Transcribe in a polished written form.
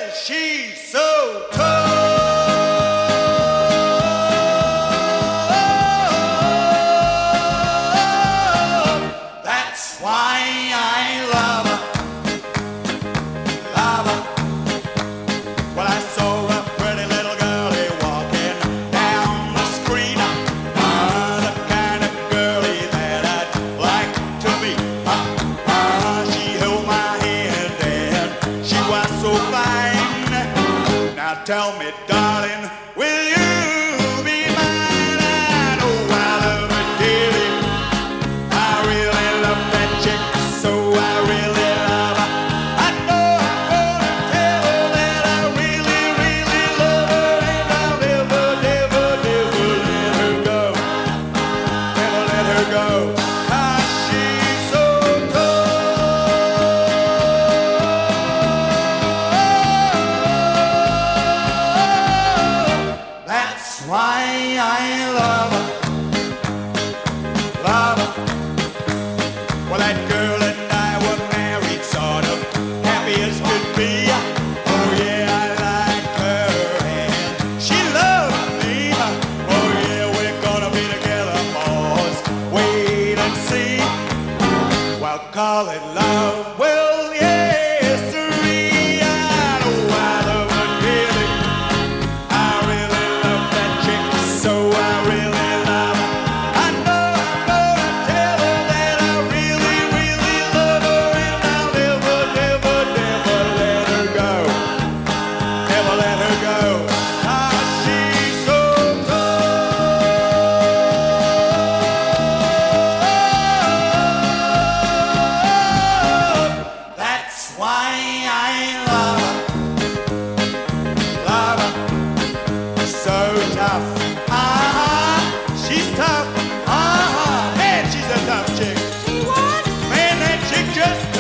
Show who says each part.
Speaker 1: she's so tough. That's why I love her. Love her. Well, I saw a pretty little girlie walking down the street. The kind of girlie that I'd like to meet. She held my hand and she was so fine. Now tell me, darling, will you be mine? I know I love her dearly. I really love that chick, so I really love her. I know I'm gonna tell her that I really, really love her, and I'll never, never, never let her go. Never let her go. 'Cause she's so tough. That's why I love her. Love her. Well, that girl and I were married, sort of happy as could be. Oh yeah, I like her and she loves me. Oh yeah, we're gonna be together, boys. Wait and see. Well, call it love. Well, yes, sirree. I know I love her dearly. I really love that chick, so I really love her. I know I'm gonna tell her that I really, really love her, and I'll never, never, never let her go. Never let her go. 'Cause she's so tough. That's why I love her. Love her. So tough. She's tough. Man, she's a tough chick.
Speaker 2: What?
Speaker 1: Man, that chick just